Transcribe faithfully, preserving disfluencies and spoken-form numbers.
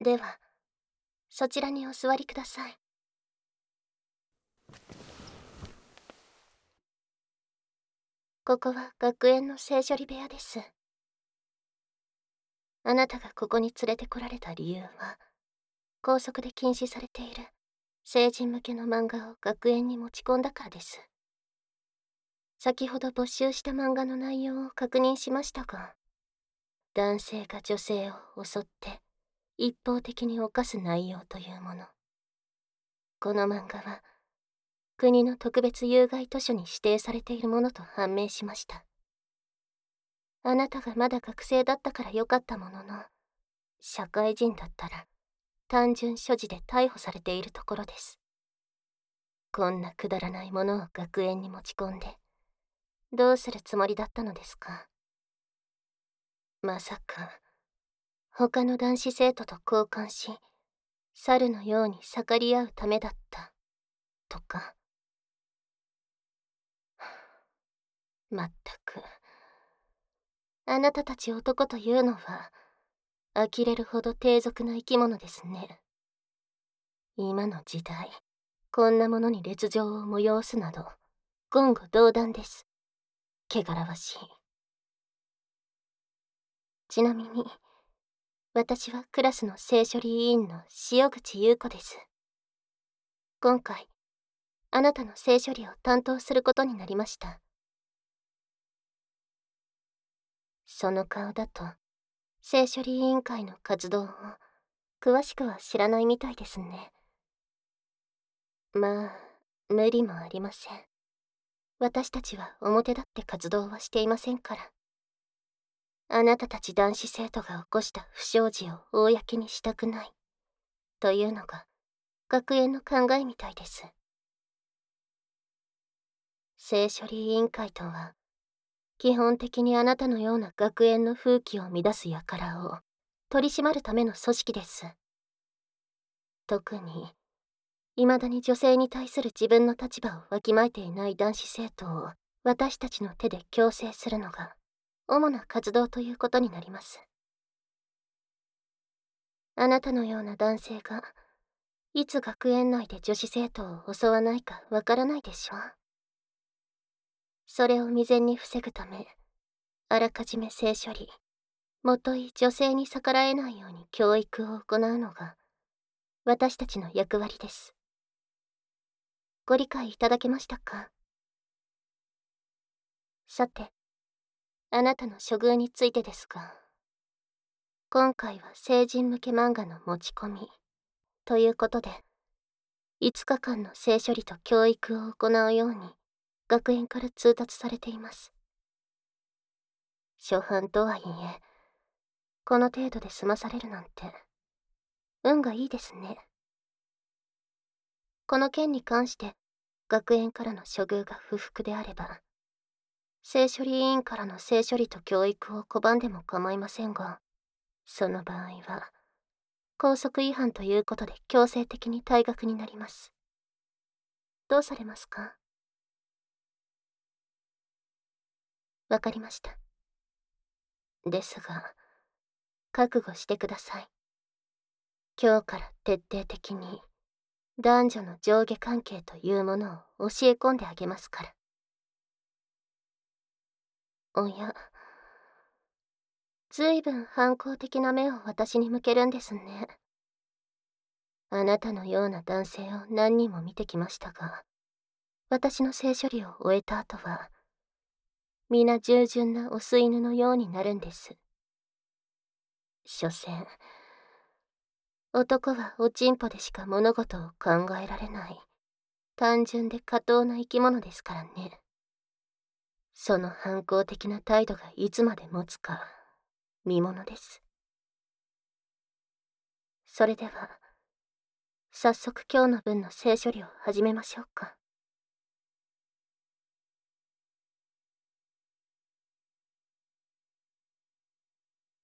では、そちらにお座りください。ここは学園の聖書理部屋です。あなたがここに連れてこられた理由は、校則で禁止されている成人向けの漫画を学園に持ち込んだからです。先ほど没収した漫画の内容を確認しましたが、男性が女性を襲って一方的に犯す内容というもの。この漫画は国の特別有害図書に指定されているものと判明しました。あなたがまだ学生だったからよかったものの、社会人だったら単純所持で逮捕されているところです。こんなくだらないものを学園に持ち込んで、どうするつもりだったのですか？まさか、他の男子生徒と交換し、猿のように盛り合うためだった、とか。まったく。あなたたち男というのは、呆れるほど低俗な生き物ですね。今の時代、こんなものに烈情を催すなど、言語道断です。汚らわしい。ちなみに、私はクラスの性処理委員の塩口優子です。今回、あなたの性処理を担当することになりました。その顔だと、性処理委員会の活動を詳しくは知らないみたいですね。まあ、無理もありません。私たちは表立って活動はしていませんから。あなたたち男子生徒が起こした不祥事を公にしたくない。というのが、学園の考えみたいです。性処理委員会とは、基本的にあなたのような学園の風紀を乱す輩を取り締まるための組織です。特に、未だに女性に対する自分の立場をわきまえていない男子生徒を私たちの手で強制するのが主な活動ということになります。あなたのような男性がいつ学園内で女子生徒を襲わないかわからないでしょう。それを未然に防ぐため、あらかじめ性処理、もとい女性に逆らえないように教育を行うのが私たちの役割です。ご理解いただけましたか？さて、あなたの処遇についてですが、今回は成人向け漫画の持ち込みということで、いつかかんの性処理と教育を行うように学園から通達されています。初犯とはいえ、この程度で済まされるなんて、運がいいですね。この件に関して、学園からの処遇が不服であれば、性処理委員からの性処理と教育を拒んでも構いませんが、その場合は、校則違反ということで強制的に退学になります。どうされますか？わかりました。ですが、覚悟してください。今日から徹底的に男女の上下関係というものを教え込んであげますから。おや、ずいぶん反抗的な目を私に向けるんですね。あなたのような男性を何人も見てきましたが、私の性処理を終えた後は、皆従順なオス犬のようになるんです。所詮、男はおちんぽでしか物事を考えられない、単純で下等な生き物ですからね。その反抗的な態度がいつまで持つか、見ものです。それでは、早速今日の分の性処理を始めましょうか。